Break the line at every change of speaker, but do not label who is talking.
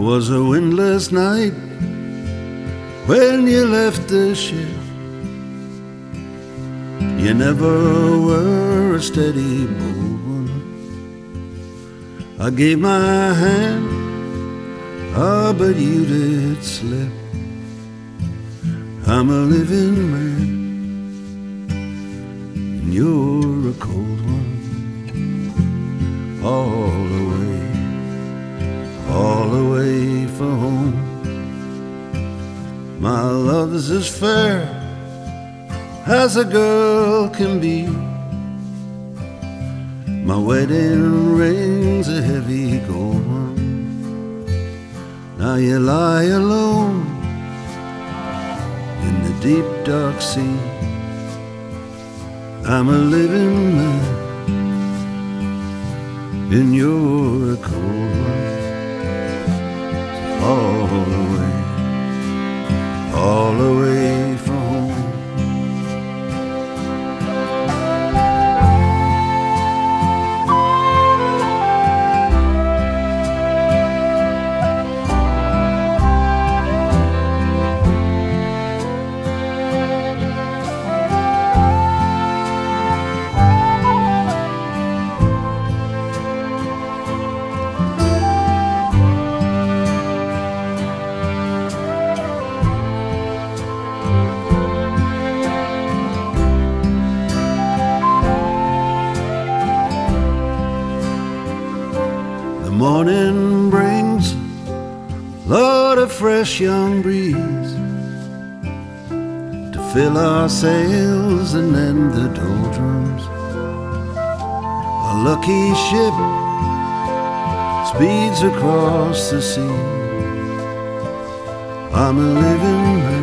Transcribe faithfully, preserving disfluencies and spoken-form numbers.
was a windless night when you left the ship. You never were a steady, bold one. I gave my hand, ah, but you did slip. I'm a living man, and you're a cold one. All the way, all the way for home. My love is as fair as a girl can be. My wedding ring's a heavy gold one. Now you lie alone in the deep dark sea. I'm a living man, and you're a cold one. All the way, all the way from home. The morning brings a lot of fresh young breeze to fill our sails and end the doldrums. A lucky ship speeds across the sea. I'm a living man,